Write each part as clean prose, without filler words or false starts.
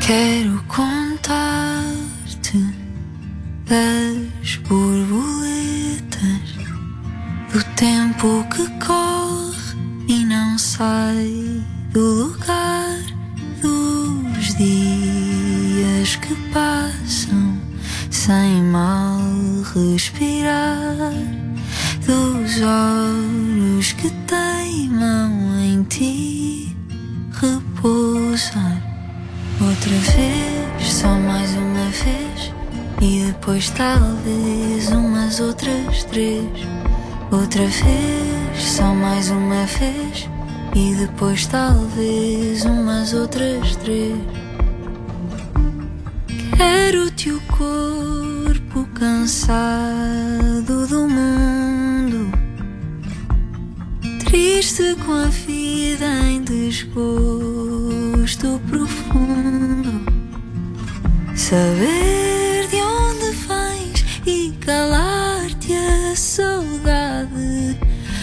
Quero contar-te das borboletas, do tempo que corre e não sai do lugar, dos dias que passam sem mal respirar, dos olhos que teimam em ti repousar. Outra vez, só mais uma vez, e depois talvez umas outras 3. Outra vez, só mais uma vez, e depois talvez umas outras 3. Quero-te o corpo cansado do mundo, triste com a vida em desgosto profundo. Saber de onde vens e calar-te a saudade,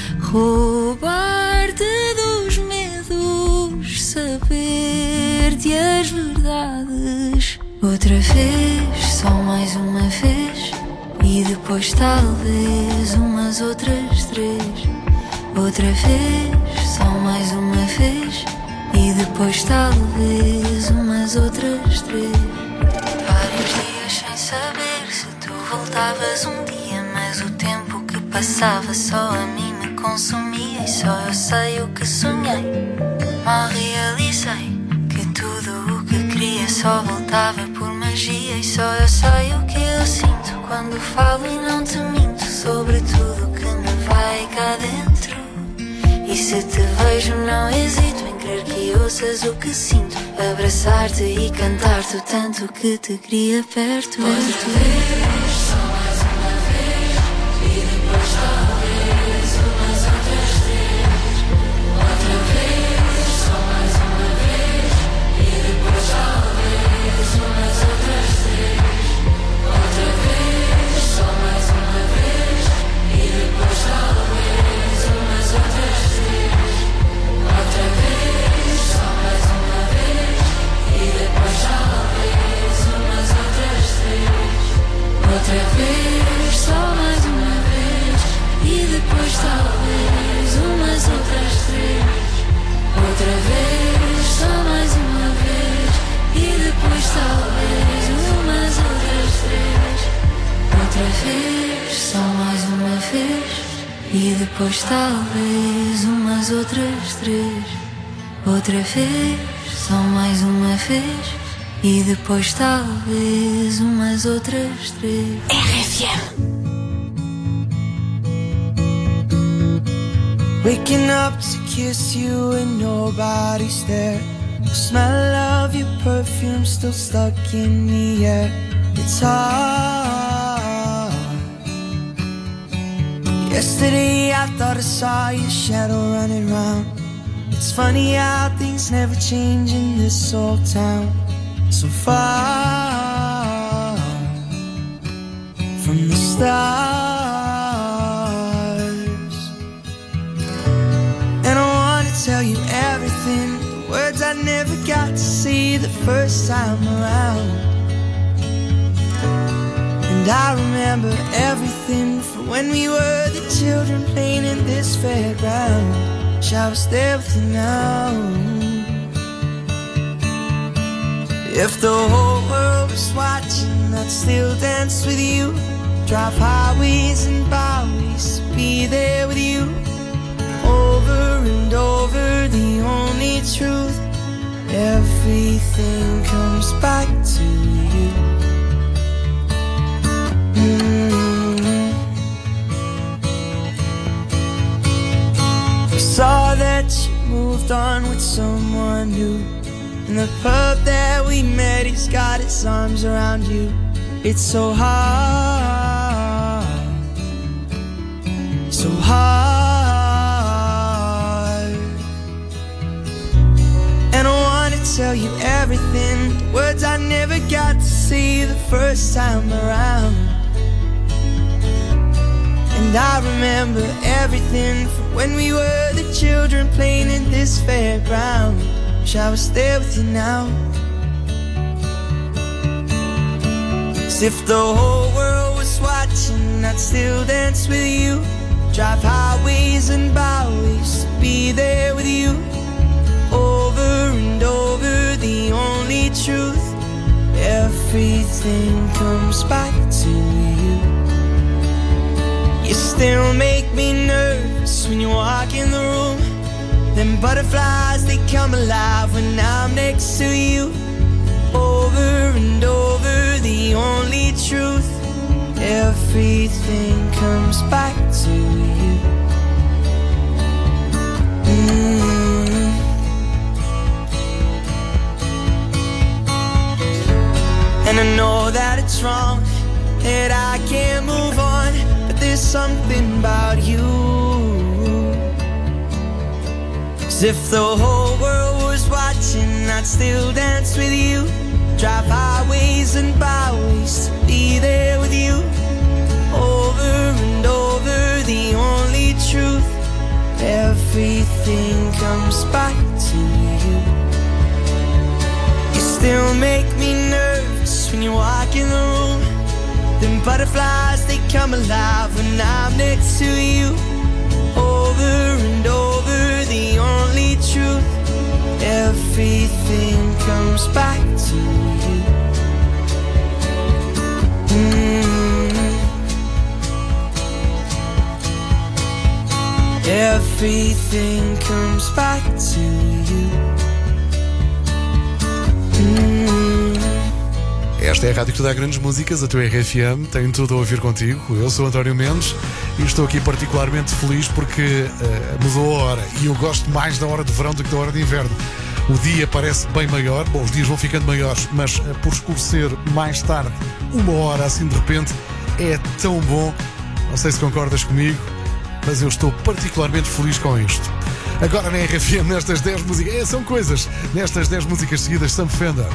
roubar-te dos medos, saber-te as verdades. Outra vez, só mais uma vez, e depois talvez umas outras 3. Outra vez, só mais uma vez, e depois talvez umas outras 3. Vários dias sem saber se tu voltavas um dia, mas o tempo que passava só a mim me consumia, e só eu sei o que sonhei. Mal realizei que tudo o que queria só voltava por magia, e só eu sei o que eu sinto quando falo e não te minto sobre tudo que me vai cá dentro. E se te vejo não hesito em crer que ouças o que sinto, abraçar-te e cantar-te o tanto que te queria perto. Outra vez, só mais uma vez, e depois talvez umas outras 3. Outra vez, só mais uma vez, e depois talvez umas outras 3. Outra vez, só mais uma vez, e depois talvez umas outras 3. Outra vez, só mais uma vez, e depois talvez umas outras 3. Outra vez, só mais uma vez, e depois talvez umas outras 3. Outra vez, só mais uma vez, e depois talvez umas outras 3. Outra vez, só mais uma vez, e depois talvez umas outras 3. Outra vez, só mais uma vez, e depois talvez umas outras 3. RFM. Waking up to kiss you and nobody's there. The smell of your perfume still stuck in the air. It's hard. Yesterday I thought I saw your shadow running round. It's funny how things never change in this old town. So far from the stars. And I wanna tell you everything, the words I never got to see the first time around. And I remember everything from when we were the children playing in this fairground. Wish I was there with you now. If the whole world was watching, I'd still dance with you. Drive highways and byways to be there with you. Over and over, the only truth, everything comes back to you. I saw that you moved on with someone new. In the pub that we met, he's got his arms around you. It's so hard, so hard. And I wanna tell you everything, the words I never got to see the first time around. And I remember everything from when we were the children playing in this fairground. Wish I was there with you now. If the whole world was watching, I'd still dance with you. Drive highways and byways, be there with you. Over and over, the only truth. Everything comes back to you. You still make me nervous when you walk in the room. Them butterflies, they come alive when I'm next to you. Over and over, the only truth. Everything comes back to you. And I know that it's wrong, that I can't move on, but there's something about you. 'Cause if the whole world was watching, I'd still dance with you. Drive highways and byways, be there with you. Over and over, the only truth. Everything comes back to you. You still make me nervous when you walk in the room. Them butterflies, they come alive when I'm next to you. Over and over, the only truth. Everything comes back to you. Everything comes back to you. Esta é a rádio que dá grandes músicas, a tua RFM, tem tudo a ouvir contigo. Eu sou António Mendes e estou aqui particularmente feliz porque mudou a hora e eu gosto mais da hora de verão do que da hora de inverno. O dia parece bem maior, bom, os dias vão ficando maiores, mas por escurecer mais tarde, uma hora assim de repente, é tão bom. Não sei se concordas comigo, mas eu estou particularmente feliz com isto. Agora na RFM, nestas 10 músicas, são coisas, nestas 10 músicas seguidas, Sam Fender.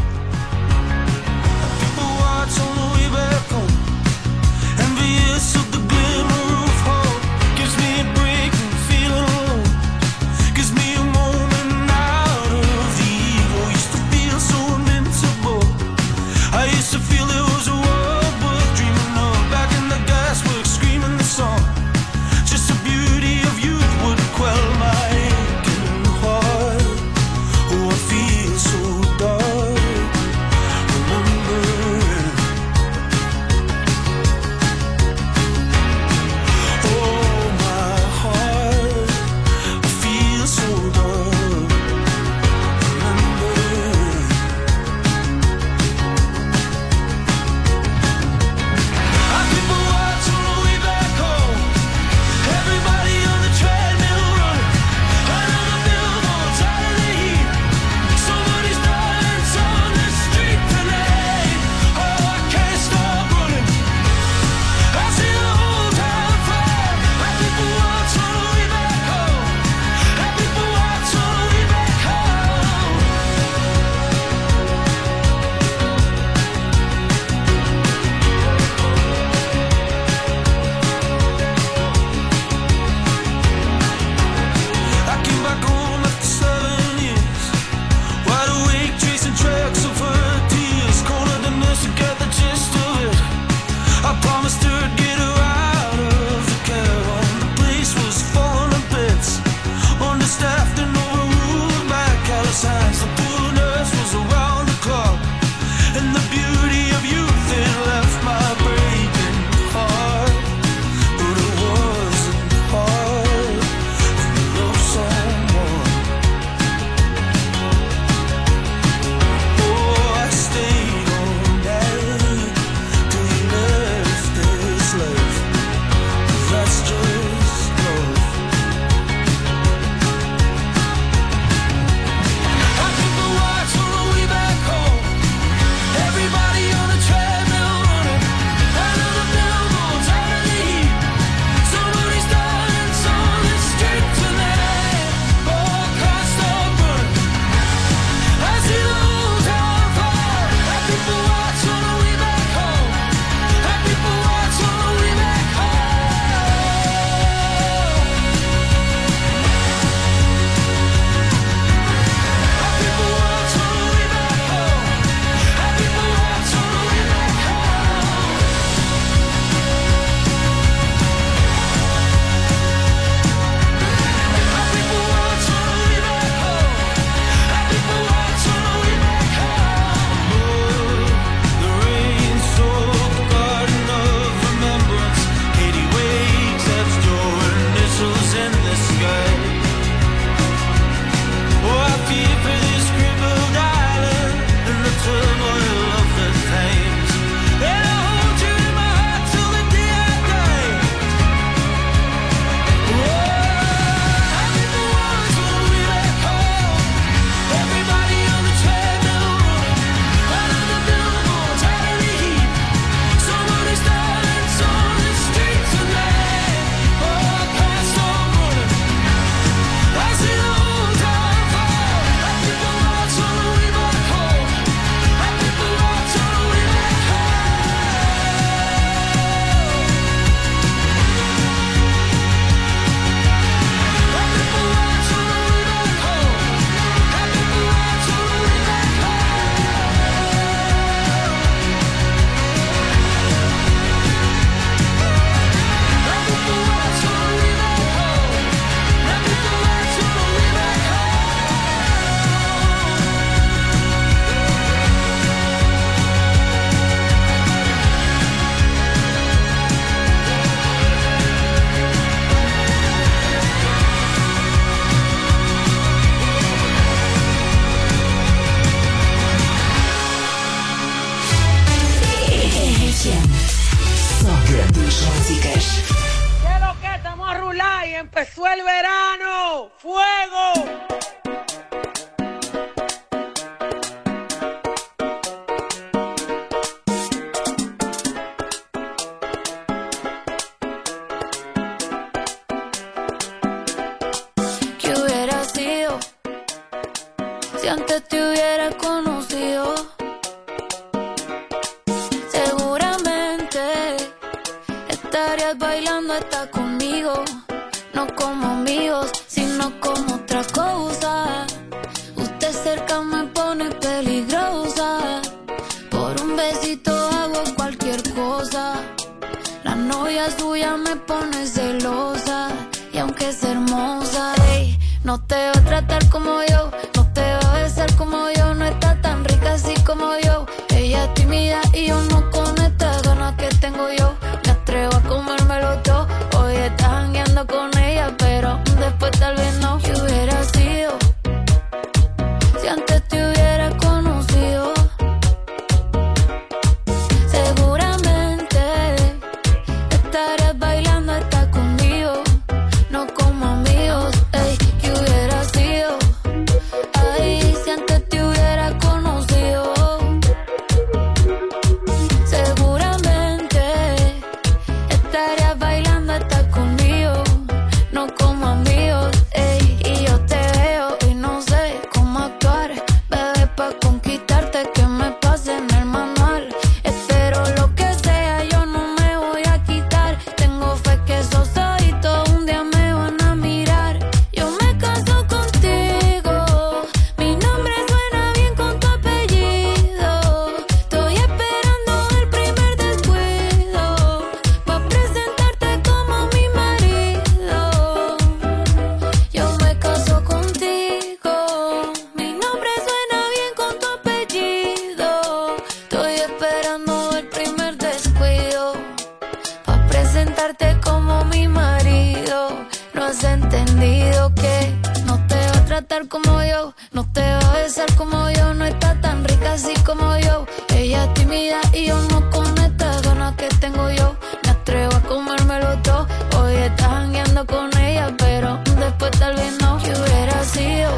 Oh, I feel so dark. el verano! ¡Fuego! ¿Qué hubiera sido si antes te hubiera conocido? Seguramente estarías bailando hasta conmigo, no como amigos, sino como otra cosa. Usted cerca me pone peligrosa, por un besito hago cualquier cosa. La novia suya me pone celosa, y aunque es hermosa, ey, no te va a tratar como yo, no te va a besar como yo, no está tan rica así como yo. Ella es tímida y yo no, con estas ganas que tengo yo me atrevo a comérmelo todo. Hoy estás jangueando con ella, pero después tal vez no. ¿Qué hubiera sido si antes te hubiera conocido? Seguramente estarías bailando hasta conmigo, no como amigos. Ey, ¿qué hubiera sido? Ay, si antes te hubiera conocido. Seguramente estarías bailando hasta conmigo, no como amigos. Ey, y yo te veo y no sé cómo actuar, bebé, pa' conquistarte, que me pase en el manual. Espero lo que sea, yo no me voy a quitar. Tengo fe que esos ojitos un día me van a mirar. Yo me caso contigo, mi nombre suena bien con tu apellido. Estoy esperando el primer descuido pa' presentarte como mi marido. Yo me caso contigo, mi nombre suena bien con tu apellido. Estoy esperando el primer descuido pa' presentarte como mi marido. No has entendido que no te va a tratar como yo, no te va a besar como yo, no está tan rica así como yo. Ella es tímida y yo no, con estas ganas que tengo yo me atrevo a comérmelo todo. Hoy estás jangueando con ella, pero después tal vez no. ¿Qué hubiera sido?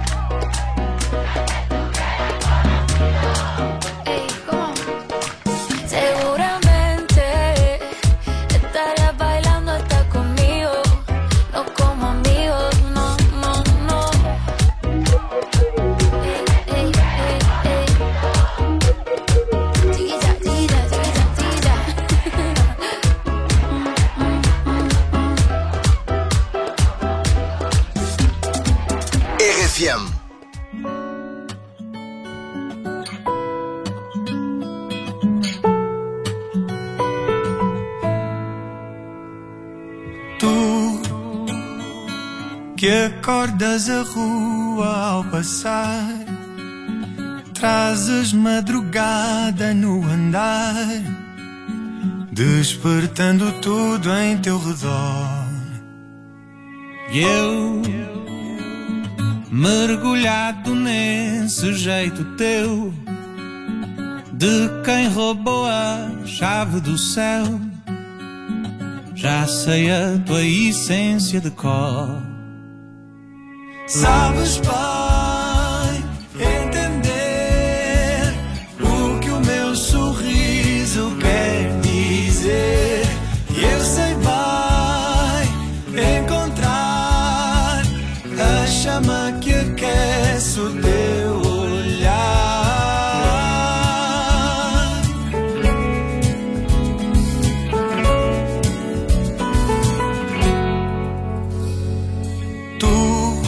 Ey, ¿cómo? Seguramente estarías bailando hasta conmigo, no como amigos, no, no, no. Ey, ey, ey, ey. Chiquilla, chiquilla, chiquilla, chiquilla. RFM. Tu que acordas a rua ao passar, trazes madrugada no andar, despertando tudo em teu redor. E eu, mergulhado nesse jeito teu, de quem roubou a chave do céu, já sei a tua essência de cor. Sabes bem entender o que o meu sorriso quer dizer. E eu sei bem encontrar a chama que aquece o teu olhar. Tu,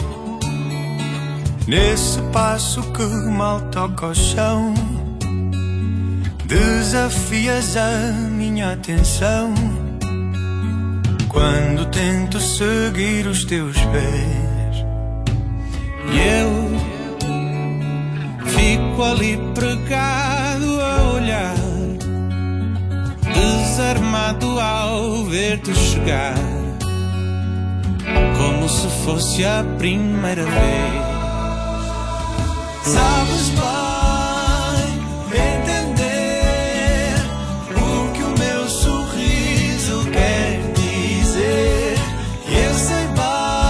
nesse passo que mal toca ao chão, desafias a minha atenção quando tento seguir os teus pés. E eu fico ali pregado a olhar, desarmado ao ver-te chegar, como se fosse a primeira vez. Sabes bem entender o que o meu sorriso quer dizer. E eu sei bem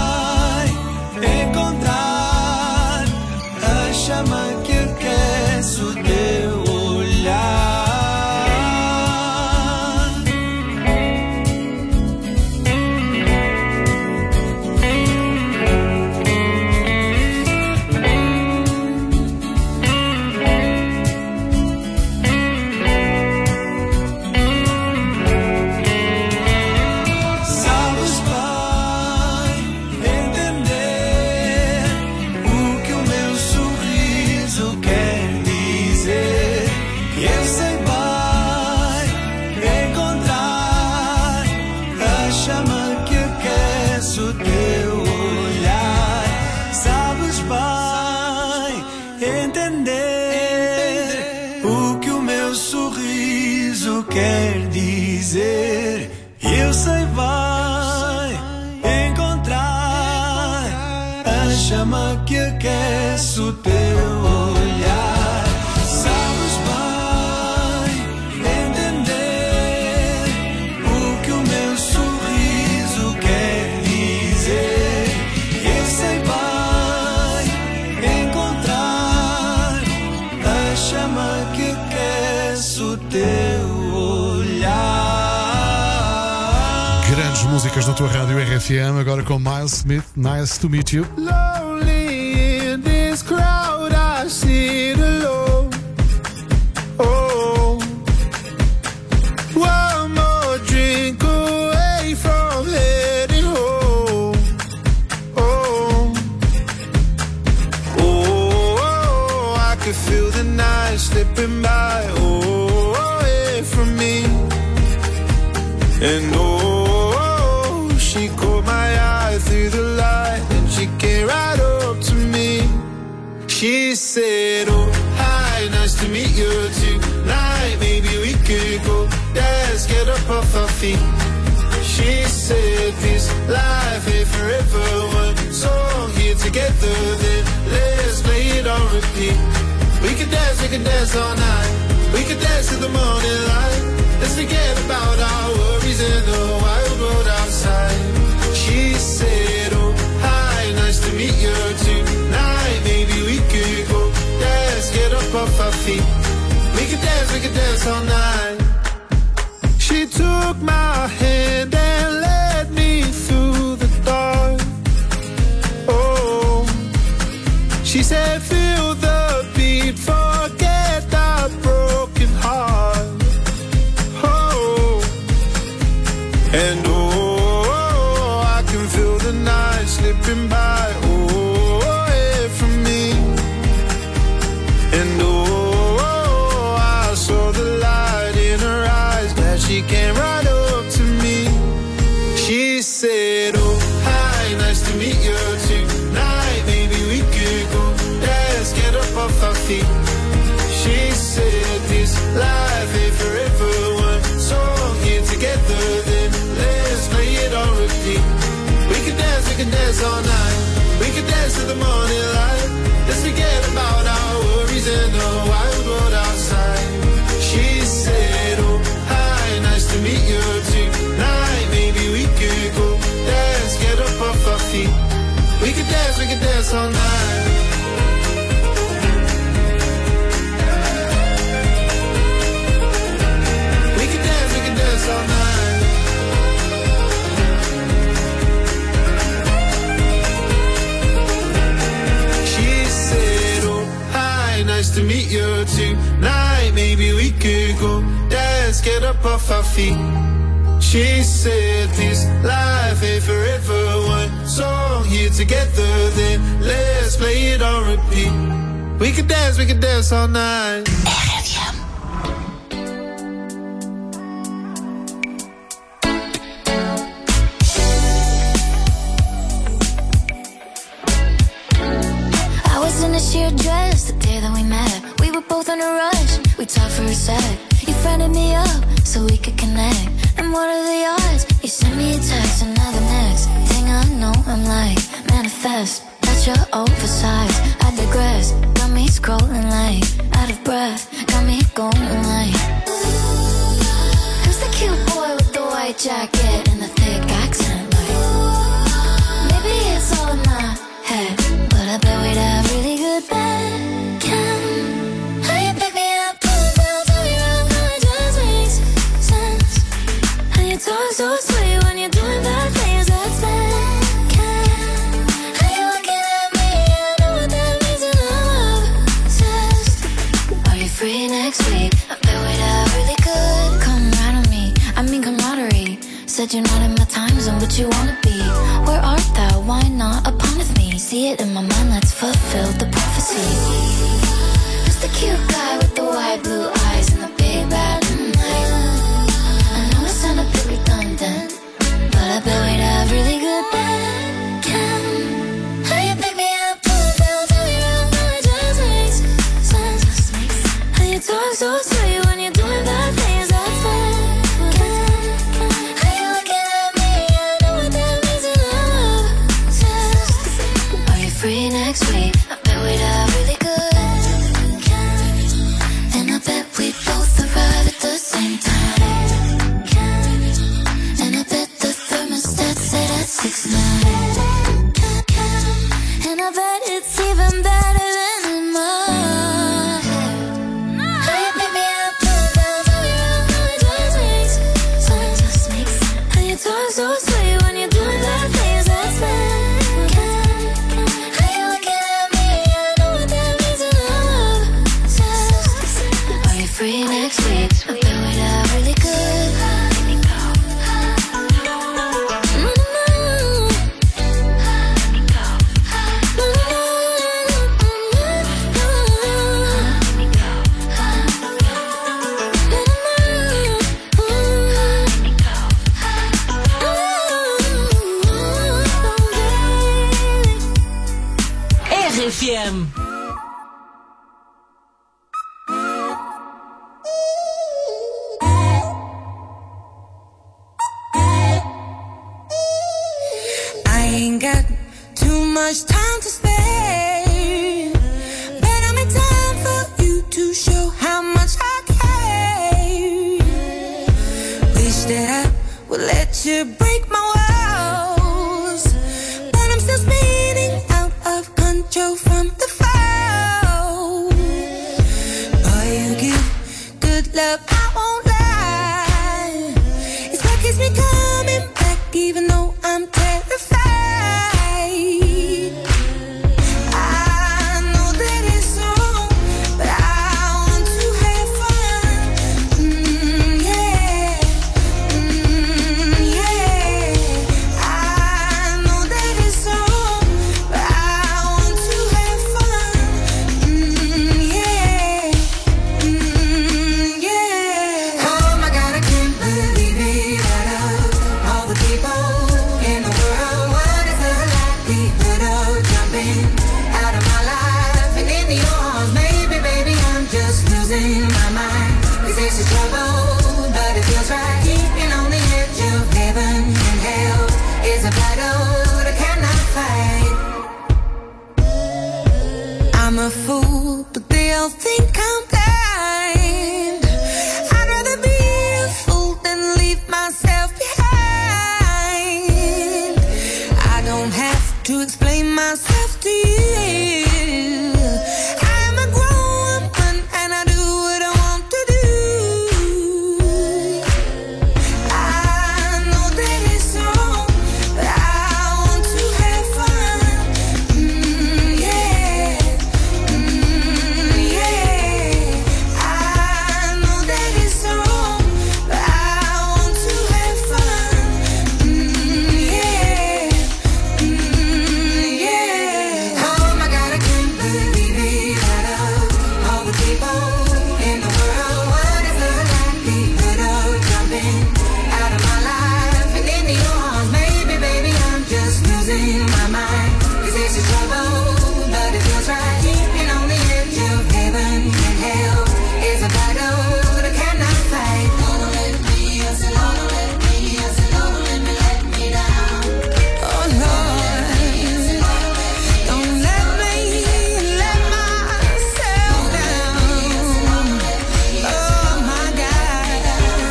quer dizer. Eu sei, vai encontrar a chama que aquece o teu olhar. Sabes, vai entender o que o meu sorriso quer dizer. Eu sei, vai encontrar a chama que aquece o teu olhar. Grandes músicas na tua rádio RFM, agora com Miles Smith, Nice to Meet You. Lonely in this crowd, I sit alone. Oh, one more drink away from heading home. Oh, oh, I could feel the night slipping by. Oh, away from me. And oh, she caught my eye through the light, and she came right up to me. She said, oh, hi, nice to meet you tonight. Maybe we could go dance, get up off our feet. She said, this life ain't forever. One song here together, then let's play it on repeat. We could dance all night. We could dance till the morning light. Let's forget about our worries in the wild world outside. She said, oh, hi, nice to meet you tonight. Maybe we could go dance, get up off our feet. We could dance all night. She took my hand and led me through the dark. Oh, she said, feel the beat, forget the broken heart. Oh, and oh, I can feel the night slipping by. Oh, away from me. And oh, I saw the light in her eyes. Glad she came right up to me. She said, oh, hi, nice to meet you tonight. Maybe we could go dance, get up off our feet. She said, this life ain't forever. One song here together, then let's play it on repeat. We can dance all night. We can dance till the morning light. Let's forget about our worries in the wild world outside. She said, oh, hi, nice to meet you tonight. Maybe we could go dance, get up off our feet. We can dance all night. We can dance all night. She said, oh, hi, nice to meet you tonight. Maybe we could go dance, get up off our feet. She said, this life ain't forever. One song here together, then let's play it on repeat. We could dance all night. RFM. I was in a sheer dress the day that we met. We were both in a rush, we talked for a sec. You friended me up so we could connect. And what are the odds? You sent me a text and now the next thing I know I'm like, manifest. That you're oversized, I digress. Got me scrolling like, out of breath. Got me going like, who's the cute boy with the white jacket and the thick accent? Like, maybe it's all in my head, but I bet we'd have really good bed chem. How you pick me up, pull it down, tell me around, how it just makes sense. And you talk so sweet when you're doing bad things, that's bad chem. How you looking at me, I know what that means and I'm obsessed. Are you free next week? I bet we'd have really good. Come right on me, I mean camaraderie. Said you're not in my time zone, but you wanna be. Where art thou? Why not upon with me? See it in my mind, let's fulfill the prophecy. Who's the cute guy with the white blue eyes and the big bad night? I know it sound a bit redundant, but I bet we'd have really good bed chem. How you pick me up, pull it down, tell me around, how it just makes sense. And you talk so sweet when you're doing bad things, that's bad. free next week? I bet we'd have really good. And I bet we'd both arrive at the same time. And I bet the thermostat set at 6:9. And I bet it's even better than in my head. How you pick me up, put it down, tell me around how it just makes sense. How you talk so sweet when you're doing that things that's bad. How you looking at me, I know what that means in love. Are you free next week? I bet we'd have really good. RFM. I ain't got too much time to spare, but I make time for you to show how much I care. Wish that I would let you break my walls, but I'm still spinning out of control from the fall. Boy, you give good love, I won't lie. It's what keeps me coming back, even though I'm terrified. I know that it's wrong, but I want to have fun. Yeah, yeah. I know that it's wrong, but I want to have fun. Yeah, yeah. Oh my God, I can't believe it. Out of all the people in the world, what is the likelihood of jumping out of my life and into your arms? Maybe, baby, I'm just losing my mind. 'Cause this is trouble, but it feels right. Keeping on the edge of heaven and hell is a battle that I cannot fight. I'm a fool, but they all think I'm blind. I'd rather be a fool than leave myself behind. I don't have to explain myself to you. I'm a grown woman and I do what I want to do. I know that it's wrong, but I want to have fun. Yeah, yeah. I know that it's wrong, but I want to have fun. Yeah, yeah. Oh my God, I can't believe it. Out of all the people in the world, what is the likelihood of jumping out of my life and into your arms? Maybe, baby, I'm just losing my mind. 'Cause this is trouble, but it feels right. Keeping on the edge of heaven and hell is a battle that I cannot fight. Don't let me, I said, don't let me, I said, don't let me down. Oh Lord, don't let me let myself down. Oh my God.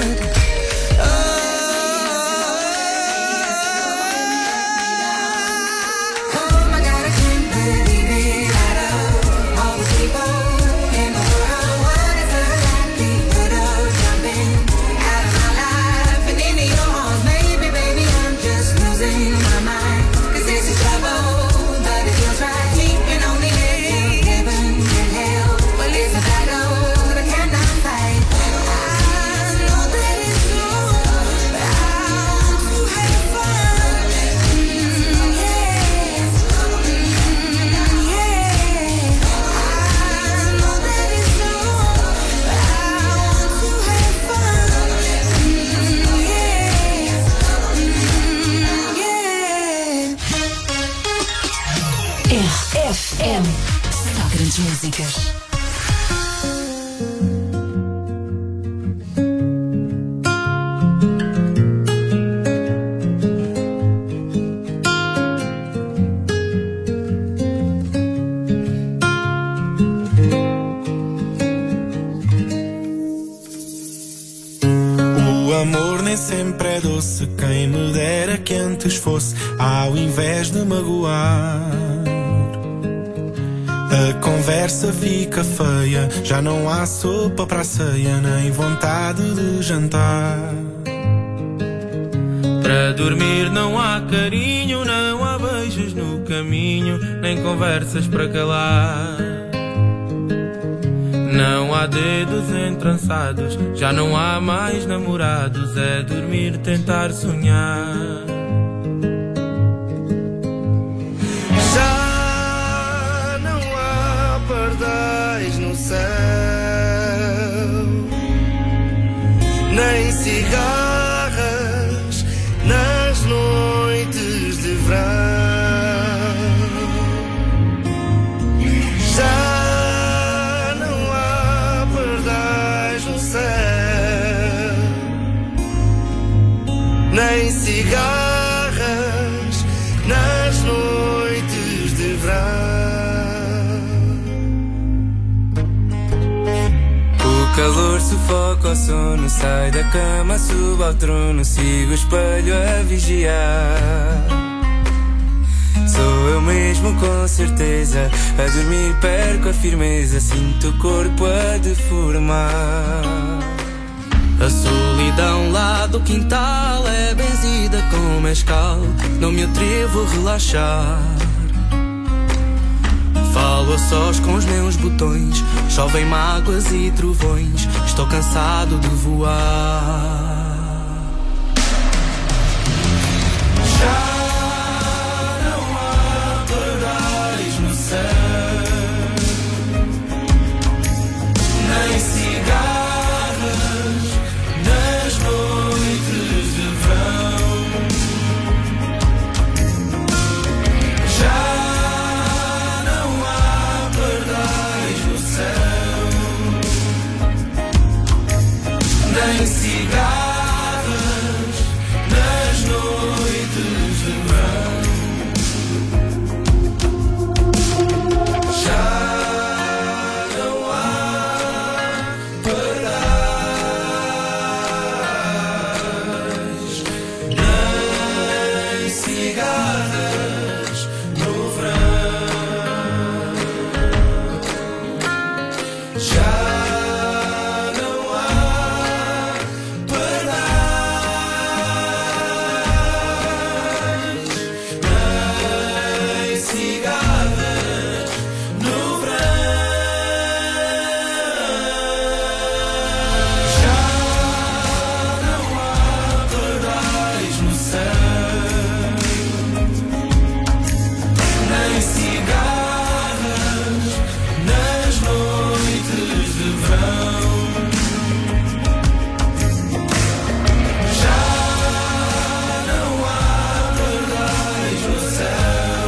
Oh my God, I can't believe it. Out of all the people in the world, what is the likelihood of jumping out of my life and into your arms? Maybe, baby, I'm just losing my mind. 'Cause this is trouble, but it feels right. Keeping on the edge of heaven and hell, well, it's a battle that I cannot fight. I know that it's wrong, but I want to have fun. Yeah, yeah. I know that it's wrong, but I want to have fun. Yeah, yeah. RFM. Só grandes músicas. sempre é doce. Quem me dera que antes fosse, ao invés de magoar. A conversa fica feia, já não há sopa para a ceia, nem vontade de jantar. Para dormir não há carinho, não há beijos no caminho, nem conversas para calar. Não há dedos entrançados, já não há mais namorados, é dormir, tentar sonhar. Já não há pardais no céu, nem cigarras nas noites de verão. Já não há pardais no céu, nem cigarras nas noites de verão. O calor sufoca o sono, sai da cama, subo ao trono, sigo o espelho a vigiar. Sou eu mesmo com certeza, a dormir perco a firmeza, sinto o corpo a deformar. A solidão lá do quintal é benzida com mescal, não me atrevo a relaxar. Falo a sós com os meus botões, chovem mágoas e trovões, estou cansado de voar. Já não há pardais no céu, nem cigarras nas noites de verão. Já não há pardais no céu, nem cigarras nas noites de verão. Já não há pardais, nem cigarras no verão. Já não há pardais, nem cigarras no verão. Já não há pardais no céu, nem cigarras nas noites de verão. Já não há pardais no céu,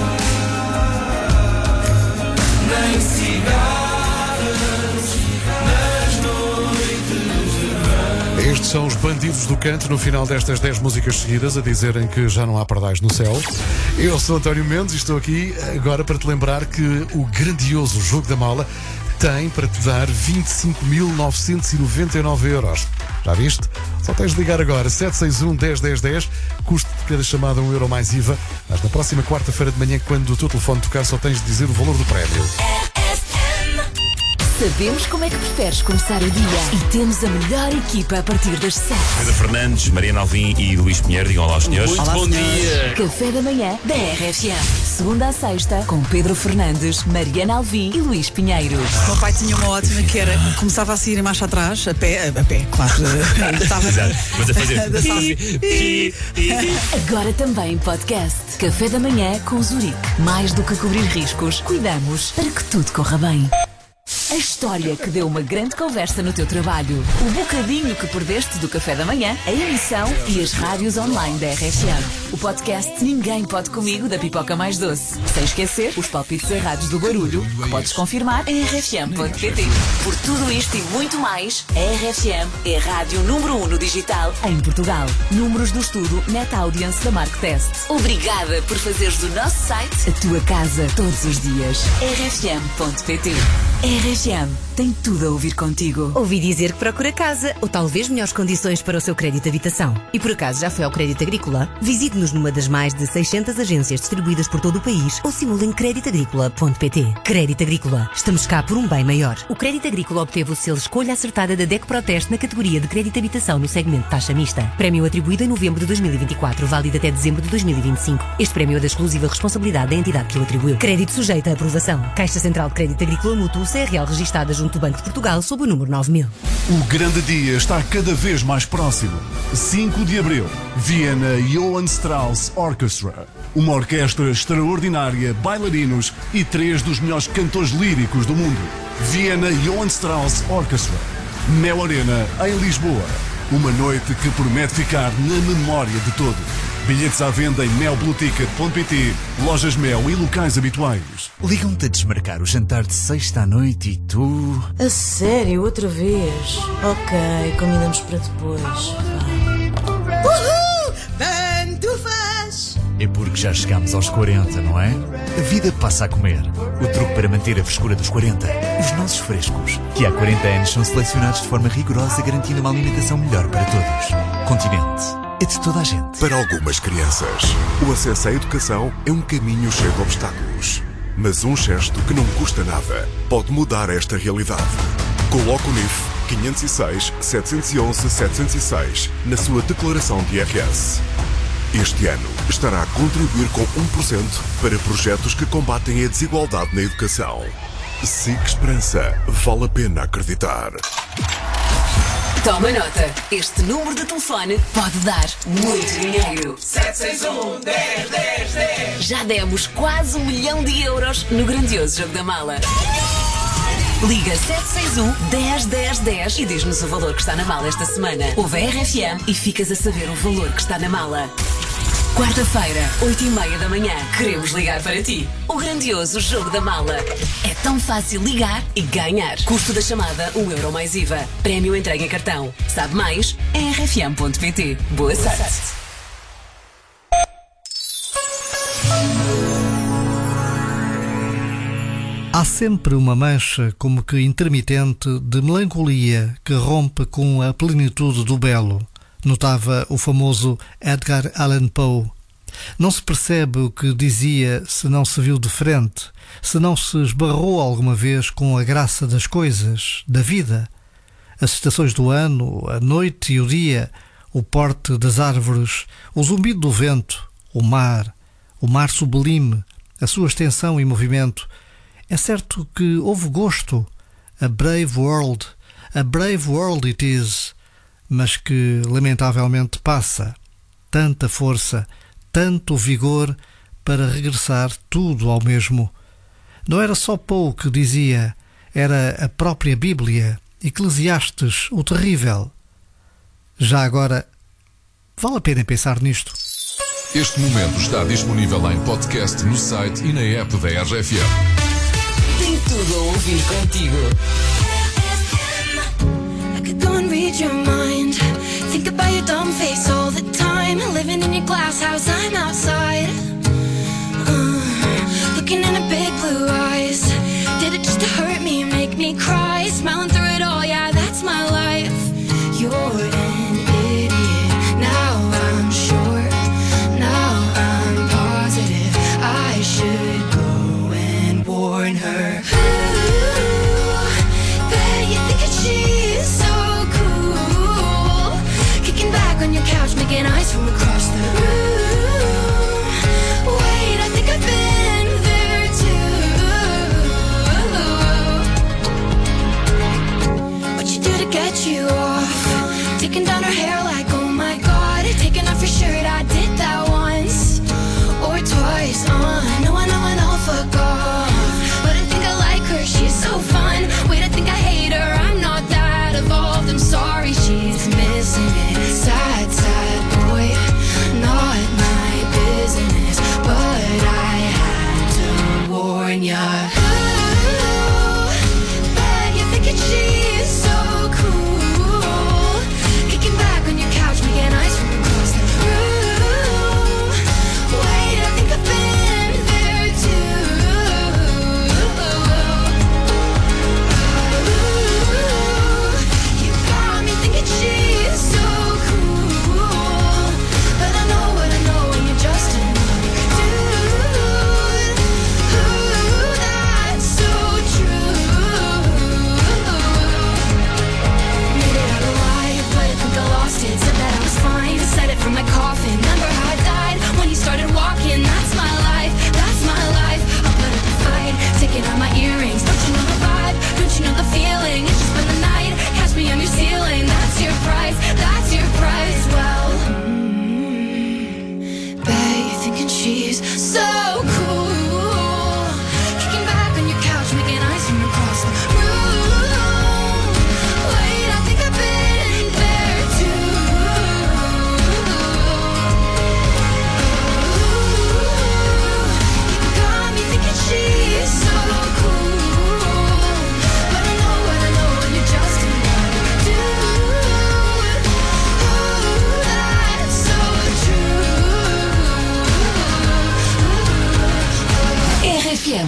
nem cigarras nas noites de verão. Estes são os bandidos do canto no final destas 10 músicas seguidas a dizerem que já não há pardais no céu. Eu sou António Mendes e estou aqui agora para te lembrar que o grandioso Jogo da Mala tem para te dar 25.999 euros. Já viste? Só tens de ligar agora 761 10 10 10, custo de cada chamada €1 mais IVA. Mas na próxima quarta-feira de manhã, quando o teu telefone tocar, só tens de dizer o valor do prémio. Sabemos como é que preferes começar o dia e temos a melhor equipa a partir das 7. Pedro Fernandes, Mariana Alvim e Luís Pinheiro, digam olá aos senhores. Muito bom dia. Café da manhã da RFM. Segunda a sexta, com Pedro Fernandes, Mariana Alvim e Luís Pinheiro. O meu pai tinha uma ótima que era, começava a sair em marcha atrás, a pé, claro. Estava Exato, mas a fazer. Agora também podcast. Café da manhã com Zurique. Mais do que cobrir riscos, cuidamos para que tudo corra bem. A história que deu uma grande conversa no teu trabalho. O bocadinho que perdeste do café da manhã, a emissão e as rádios online da RFM. O podcast Ninguém Pode Comigo, da Pipoca Mais Doce. Sem esquecer os palpites errados do barulho, que podes confirmar em rfm.pt. Por tudo isto e muito mais, a RFM é a rádio número 1 no digital em Portugal. Números do estudo Net Audience da Mark Test. Obrigada por fazeres do nosso site a tua casa todos os dias. rfm.pt. RFM tem tudo a ouvir contigo. Ouvi dizer que procura casa ou talvez melhores condições para o seu crédito de habitação. E por acaso já foi ao Crédito Agrícola? Visite-nos numa das mais de 600 agências distribuídas por todo o país ou simule em creditagricola.pt. Crédito Agrícola. Estamos cá por um bem maior. O Crédito Agrícola obteve o selo Escolha Acertada da DEC Proteste na categoria de crédito de habitação no segmento taxa mista. Prémio atribuído em novembro de 2024, válido até dezembro de 2025. Este prémio é da exclusiva responsabilidade da entidade que o atribuiu. Crédito sujeito a aprovação. Caixa Central de Crédito Agrícola Mútuo CRL registada junto do Banco de Portugal sob o número 9000. O grande dia está cada vez mais próximo. 5 de abril, Viena Johann Strauss Orchestra. Uma orquestra extraordinária, bailarinos e 3 dos melhores cantores líricos do mundo. Viena Johann Strauss Orchestra. Mel Arena, em Lisboa. Uma noite que promete ficar na memória de todos. Bilhetes à venda em melblueticket.pt, lojas Mel e locais habituais. Ligam-te a desmarcar o jantar de sexta à noite e tu... A sério? Outra vez? Ok, combinamos para depois. Uhul! Pantufas! É porque já chegamos aos 40, não é? A vida passa a comer. O truque para manter a frescura dos 40. Os nossos frescos, que há 40 anos são selecionados de forma rigorosa, garantindo uma alimentação melhor para todos. Continente. É de toda a gente. Para algumas crianças, o acesso à educação é um caminho cheio de obstáculos. Mas um gesto que não custa nada pode mudar esta realidade. Coloque o NIF 506 711 706 na sua declaração de IRS. Este ano estará a contribuir com 1% para projetos que combatem a desigualdade na educação. SIC Esperança. Vale a pena acreditar. Toma nota, este número de telefone pode dar muito dinheiro. 761-10-10-10. Já demos quase 1 milhão de euros no grandioso Jogo da Mala. Liga 761-10-10-10 e diz-nos o valor que está na mala esta semana. Ouve a RFM e ficas a saber o valor que está na mala. Quarta-feira, 8h30 da manhã, queremos ligar para ti. O grandioso Jogo da Mala. É tão fácil ligar e ganhar. Custo da chamada, €1 mais IVA. Prémio entregue em cartão. Sabe mais? É rfm.pt. Boa sorte. Há sempre uma mancha como que intermitente de melancolia que rompe com a plenitude do belo, notava o famoso Edgar Allan Poe. Não se percebe o que dizia se não se viu de frente, se não se esbarrou alguma vez com a graça das coisas, da vida. As estações do ano, a noite e o dia, o porte das árvores, o zumbido do vento, o mar sublime, a sua extensão e movimento. É certo que houve gosto. A brave world it is, mas que lamentavelmente passa. Tanta força, tanto vigor para regressar tudo ao mesmo. Não era só Poe que dizia, era a própria Bíblia, Eclesiastes, o terrível. Já agora, vale a pena pensar nisto. Este momento está disponível em podcast no site e na app da RFM. Tem tudo a ouvir contigo. I could go and read your mind. Think about your dumb face all the time. Living in your glass house, I'm outside. Looking in her big blue eyes. Did it just to hurt me, make me cry? Smiling through it all, yeah, that's my life. You're an idiot. Now I'm sure. Now I'm positive. I should go and warn her. Bet you think that she's so cool. Kicking back on your couch, making eyes from across the room. Wait, I think I've been there too. What you do to get you off? Taking down her hair like, oh my god. Taking off your shirt, I did that once or twice. No, fuck off. But I think I like her, she's so fun. Wait, I think I hate her, I'm not that evolved. I'm sorry, she's missing it. Sad, sad boy, not my business. But I had to warn ya. Ooh, bet you're thinking she's so cool. Kicking back on your couch, making eyes from across the room. Wait, I think I've been there too. RFM.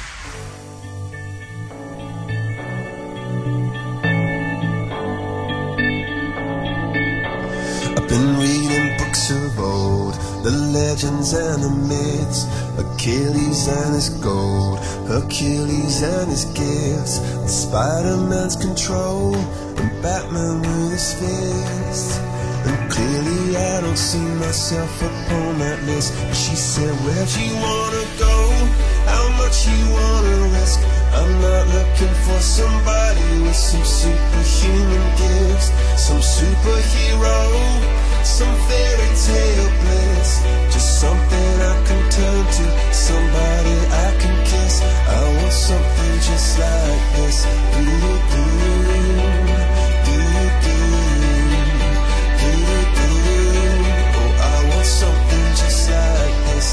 Been reading books of old, the legends and the myths, Achilles and his gold, Hercules and his gifts, and Spider-Man's control, and Batman with his fists. And clearly I don't see myself upon that list. But she said, where'd you wanna go? How much you wanna risk? I'm not looking for somebody with some superhuman gifts, some superhero, some fairy tale bliss, just something I can turn to, somebody I can kiss. I want something just like this. Oh, I want something just like this.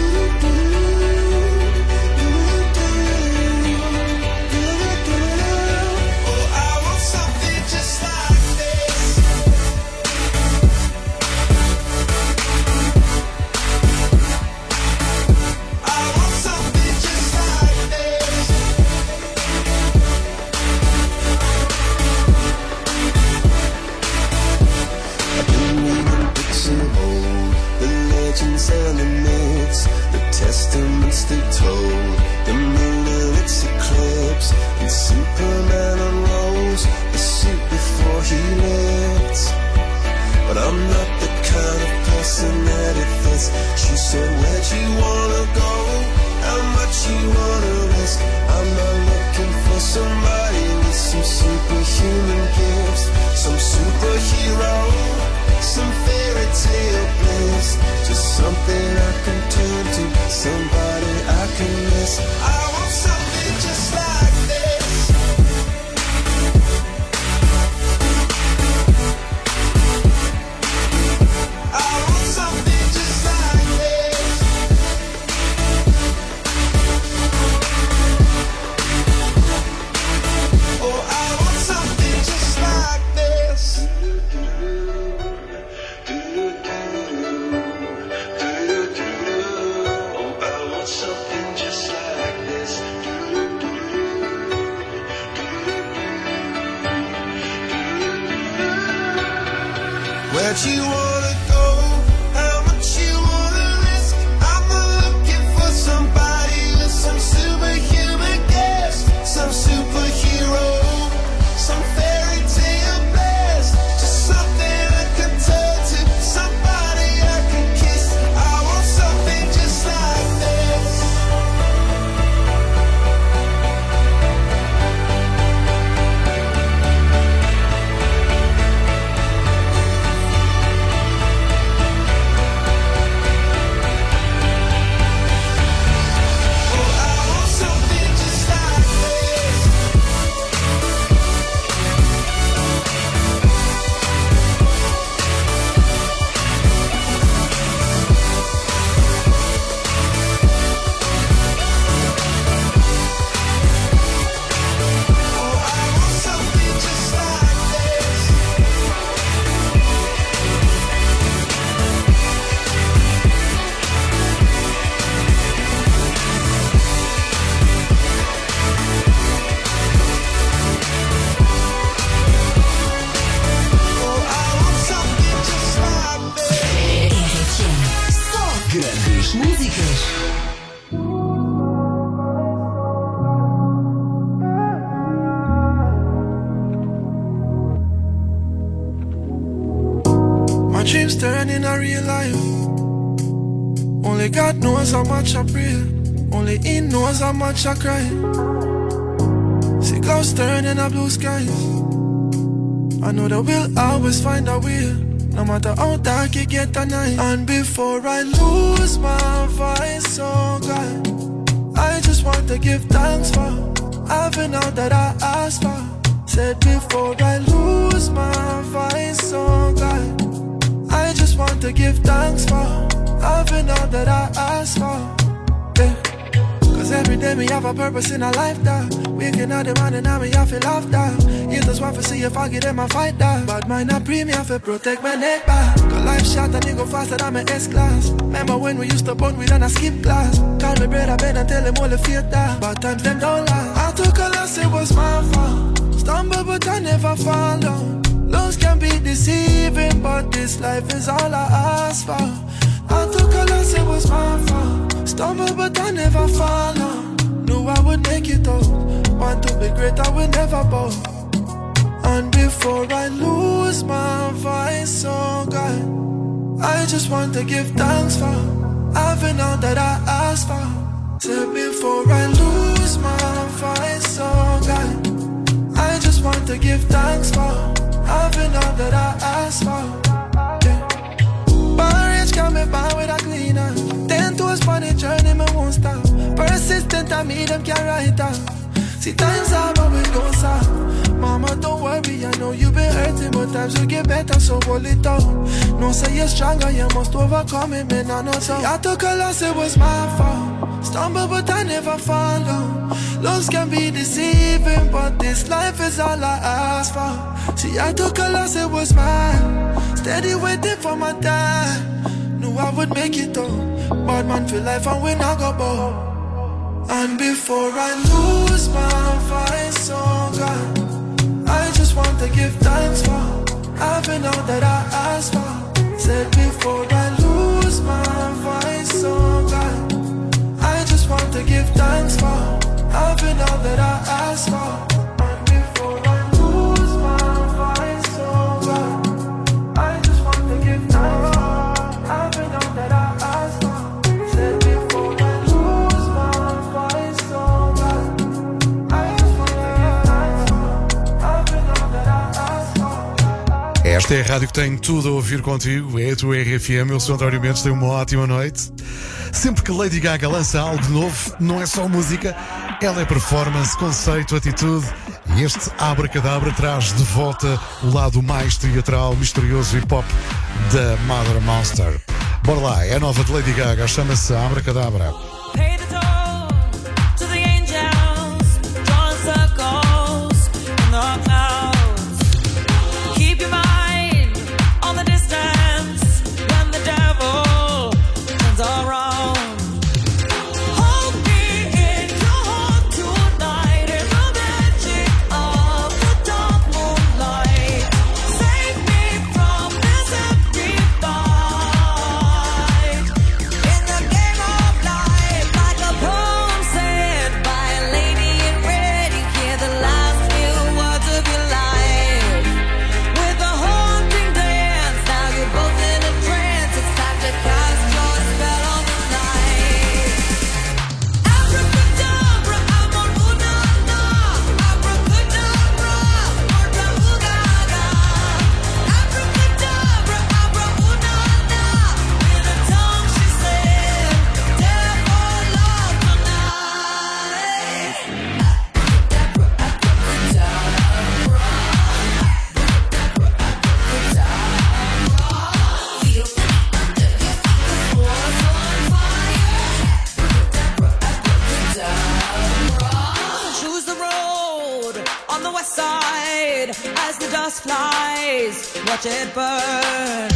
And the myths, the testaments they told, the moon and its eclipse, and Superman unrolls the suit before he lived. But I'm not the kind of person that it fits. She said, where'd you wanna go? How much you wanna risk? I'm not looking for somebody with some superhuman gifts, some superhero, some fairy tale bliss, just something I can turn to, somebody I can miss. I want something just like this. I want something just like this. Oh, I want something just like this. Something just like this. Where'd you wanna go? How much you wanna risk? I'm not looking for somebody with some superhuman gifts, some superhero, some fairy tale bliss, just something I can turn to, somebody I can kiss. I want something just like this. Grandes músicas. My dreams turn in a real life. Only God knows how much I pray. Only He knows how much I cry. See clouds turn in a blue skies. I know that we'll always find a way, no matter how dark it get at night. And before I lose my voice, oh God, I just want to give thanks for having all that I asked for. Said before I lose my voice, oh God, I just want to give thanks for having all that I asked for. Yeah. 'Cause Cause every day me have a purpose in a life that waking up the morning and me have to laugh that. You just want to see if I get in my fight that. But mine not premium have to protect my neck back. Cause life shot and you go faster than my S-class. Remember when we used to bond with and I skip class. Call me brother Ben and tell him all the fear that. But times them don't lie. I took a loss, it was my fault. Stumble but I never fall down. Loves can be deceiving, but this life is all I ask for. I took a loss, it was my fault. Stumble but I never fall down. Knew I would make it out. Want to be great, I would never bow. And before I lose my voice, oh God, I just want to give thanks for having all that I asked for. Said before I lose my voice, oh God, I just want to give thanks for having all that I asked for. Yeah. Barrage coming by with a cleaner. 10 toes for the journey, me won't stop. Persistent, I meet them can't write out. See times are but we don't stop. Mama, don't worry, I know you've been hurting, but times will get better, so hold it down. No, say you're stronger, you must overcome it, man, I know so. I took a loss, it was my fault. Stumble, but I never fall down. Loves can be deceiving, but this life is all I ask for. See, I took a loss, it was mine. Steady waiting for my time. Knew I would make it though. Bad man feel life and we not go bow. And before I lose my voice, oh God, I just want to give thanks for having all that I asked for. Said before I lose my voice, oh God, I just want to give thanks for having all that I asked for. And before I lose my voice, oh God, I just want to give thanks for having all that I asked for. Said before I lose my voice, oh God, I just want to give thanks for having all that I asked for. Esta é a rádio que tem tudo a ouvir contigo. É a tua RFM. Eu sou António Mendes. Tenho uma ótima noite. Sempre que Lady Gaga lança algo novo, não é só música, ela é performance, conceito, atitude. E este Abracadabra traz de volta o lado mais teatral, misterioso e pop da Mother Monster. Bora lá, é a nova de Lady Gaga, chama-se Abracadabra. Watch it burn.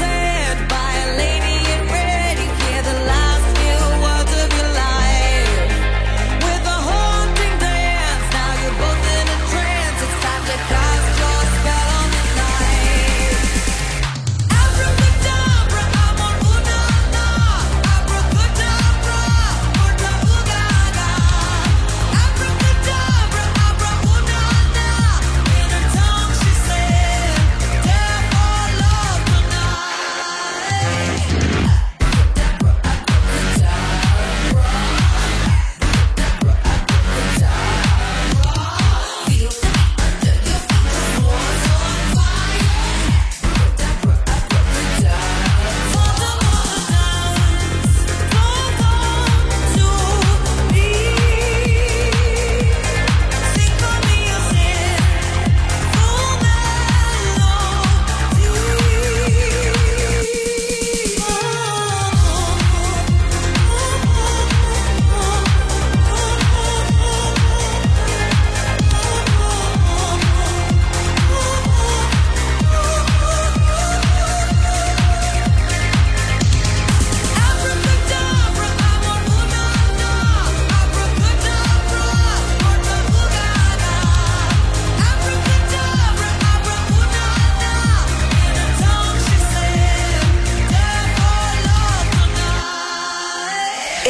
Life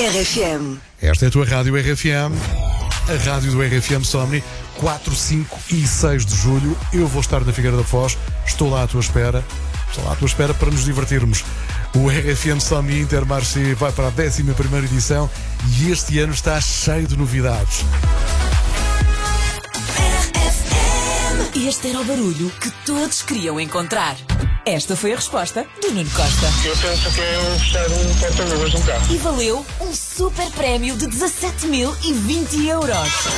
RFM. Esta é a tua rádio RFM, a rádio do RFM Somni, 4, 5 e 6 de julho. Eu vou estar na Figueira da Foz, estou lá à tua espera para nos divertirmos. O RFM Somni Intermarché vai para a 11ª edição e este ano está cheio de novidades. Este era o barulho que todos queriam encontrar. Esta foi a resposta do Nuno Costa. Eu penso que é fechar um porta-luvas no carro. E valeu um super prémio de 17.020 euros.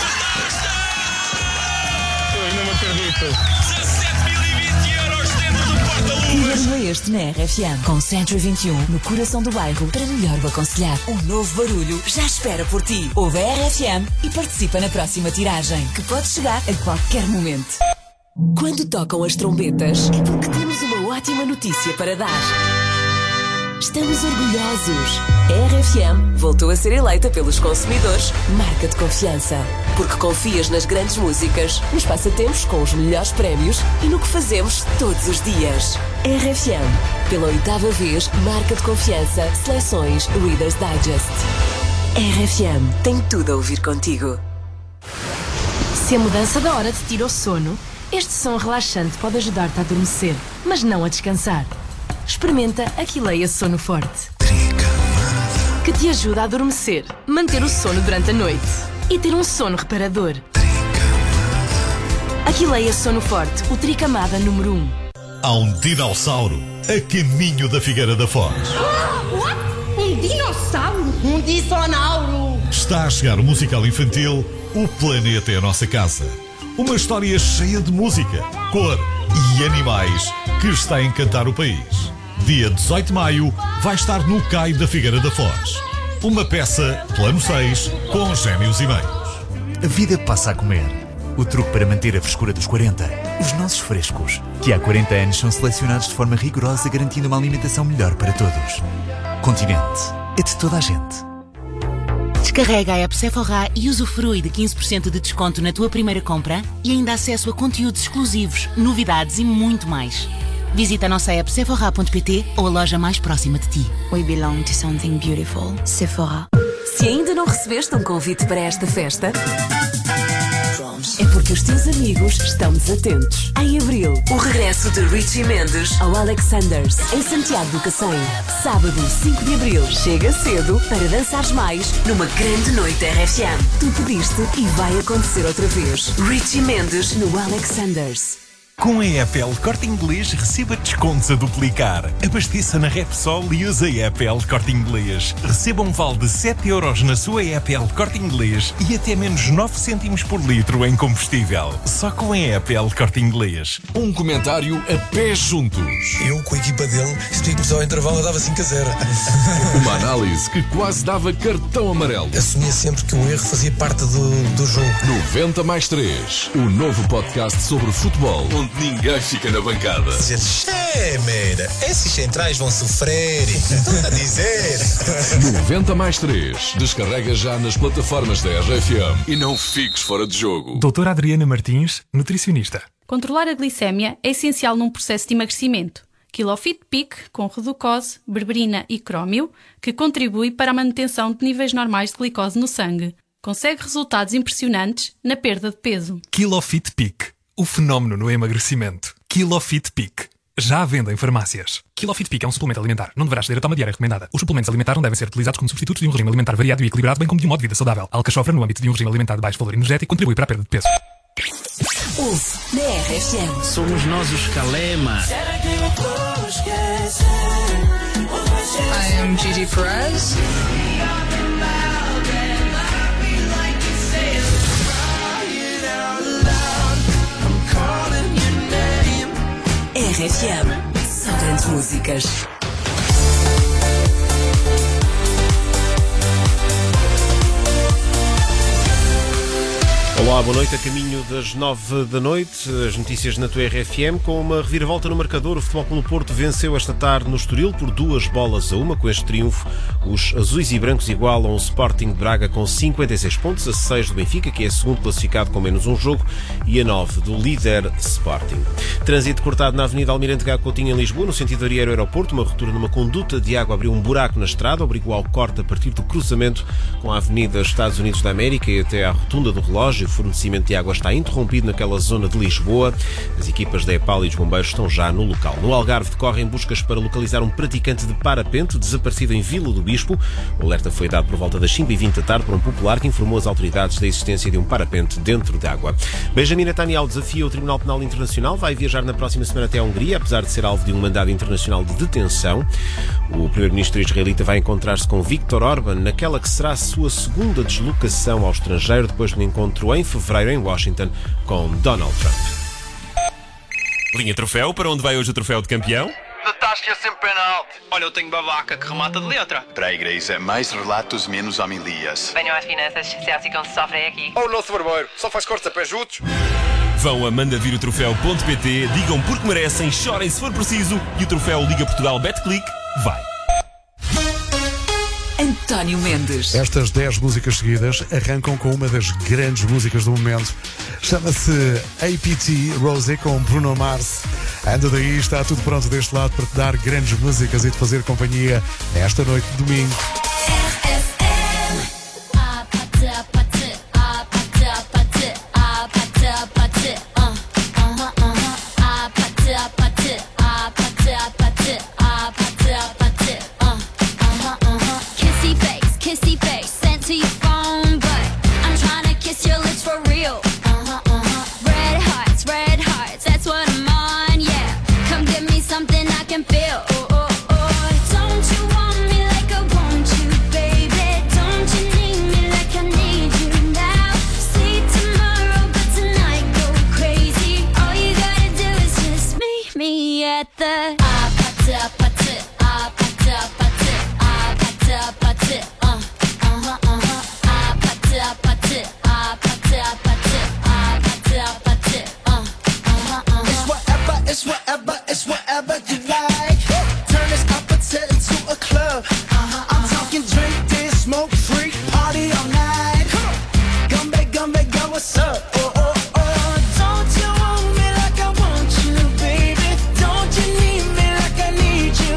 Eu não me acredito. 17.020 euros dentro do porta-luvas. E barulho é este na RFM. Com Century 21 no coração do bairro para melhor o aconselhar. Um novo barulho já espera por ti. Ouve a RFM e participa na próxima tiragem, que pode chegar a qualquer momento. Quando tocam as trombetas, é porque temos uma ótima notícia para dar. Estamos orgulhosos. A RFM voltou a ser eleita pelos consumidores marca de confiança. Porque confias nas grandes músicas, nos passatempos com os melhores prémios e no que fazemos todos os dias. RFM, pela 8ª vez, marca de confiança, seleções Reader's Digest. RFM tem tudo a ouvir contigo. Se a mudança da hora te tira o sono, este som relaxante pode ajudar-te a adormecer, mas não a descansar. Experimenta Aquileia Sono Forte, que te ajuda a adormecer, manter o sono durante a noite e ter um sono reparador. Aquileia Sono Forte, o tricamada número 1. Há um dinossauro a caminho da Figueira da Foz. Um dinossauro? Um dinossauro! Está a chegar o musical infantil O Planeta é a Nossa Casa. Uma história cheia de música, cor e animais que está a encantar o país. Dia 18 de maio vai estar no Cais da Figueira da Foz. Uma peça, plano 6, com gêmeos e meios. A vida passa a comer. O truque para manter a frescura dos 40. Os nossos frescos, que há 40 anos são selecionados de forma rigorosa, garantindo uma alimentação melhor para todos. Continente. É de toda a gente. Descarrega a app Sephora e usufrui de 15% de desconto na tua primeira compra e ainda acesso a conteúdos exclusivos, novidades e muito mais. Visita a nossa app sephora.pt ou a loja mais próxima de ti. We belong to something beautiful. Sephora. Se ainda não recebeste um convite para esta festa, é porque os teus amigos estão desatentos. Em abril, o regresso de Richie Mendes ao Alexanders, em Santiago do Cacém. Sábado, 5 de abril, chega cedo para dançares mais numa grande noite RFM. Tu pediste e vai acontecer outra vez. Richie Mendes no Alexanders. Com a app El Corte Inglês, receba descontos a duplicar. Abasteça na Repsol e use a app El Corte Inglês. Receba um vale de 7 euros na sua app El Corte Inglês e até menos 9 cêntimos por litro em combustível. Só com a app El Corte Inglês. Um comentário a pé juntos. Eu, com a equipa dele, se pedimos ao intervalo, eu dava 5-0. Uma análise que quase dava cartão amarelo. Assumia sempre que o erro fazia parte do jogo. 90+3, o novo podcast sobre futebol, onde ninguém fica na bancada. Mera, esses centrais vão sofrer. Estou a dizer. 90+3, descarrega já nas plataformas da RFM e não fiques fora de jogo. Doutora Adriana Martins, nutricionista. Controlar a glicémia é essencial num processo de emagrecimento. Kilofit Peak, com reducose, berberina e crómio, que contribui para a manutenção de níveis normais de glicose no sangue. Consegue resultados impressionantes na perda de peso. Kilofit Peak, o fenómeno no emagrecimento. Kilofit Peak, já à venda em farmácias. Kilofit Peak é um suplemento alimentar. Não deverás ceder a toma diária recomendada. Os suplementos alimentares não devem ser utilizados como substitutos de um regime alimentar variado e equilibrado, bem como de um modo de vida saudável. A alcachofra, no âmbito de um regime alimentar de baixo valor energético, contribui para a perda de peso. Ouve na RFM. Somos nós os Calema. I am Gigi Perez. RFM, só grandes músicas. Olá, boa noite. A caminho das 9 da noite, as notícias na tua RFM. Com uma reviravolta no marcador, o Futebol Clube do Porto venceu esta tarde no Estoril por 2-1. Com este triunfo, os azuis e brancos igualam o Sporting de Braga com 56 pontos, a 6 do Benfica, que é segundo classificado com menos um jogo, e a 9 do líder Sporting. Trânsito cortado na Avenida Almirante Gago Coutinho, em Lisboa, no sentido Arieiro-Aeroporto. Uma ruptura numa conduta de água abriu um buraco na estrada, obrigou ao corte a partir do cruzamento com a Avenida Estados Unidos da América e até à rotunda do relógio. O fornecimento de água está interrompido naquela zona de Lisboa. As equipas da EPAL e dos bombeiros estão já no local. No Algarve decorrem buscas para localizar um praticante de parapente desaparecido em Vila do Bispo. O alerta foi dado por volta das 5h20 da tarde por um popular que informou as autoridades da existência de um parapente dentro d'água. Benjamin Netanyahu desafia o Tribunal Penal Internacional. Vai viajar na próxima semana até a Hungria, apesar de ser alvo de um mandado internacional de detenção. O primeiro-ministro israelita vai encontrar-se com Viktor Orban naquela que será a sua segunda deslocação ao estrangeiro, depois do encontro em fevereiro em Washington com Donald Trump. Linha Troféu, para onde vai hoje o troféu de campeão? Da Tasca sempre penalti. Olha, eu tenho babaca que remata de letra. Para a igreja, mais relatos, menos homilias. Venham às finanças, se assim como se sofrem aqui. Ou o nosso barbeiro, só faz cortes a pés juntos. Vão a mandavirootroféu.pt, digam porque merecem, chorem se for preciso e o troféu Liga Portugal Betclic vai. António Mendes. Estas 10 músicas seguidas arrancam com uma das grandes músicas do momento. Chama-se APT Rosé com Bruno Mars. Anda daí, está tudo pronto deste lado para te dar grandes músicas e te fazer companhia esta noite de domingo. Don't you need me like I need you?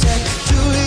check. Julia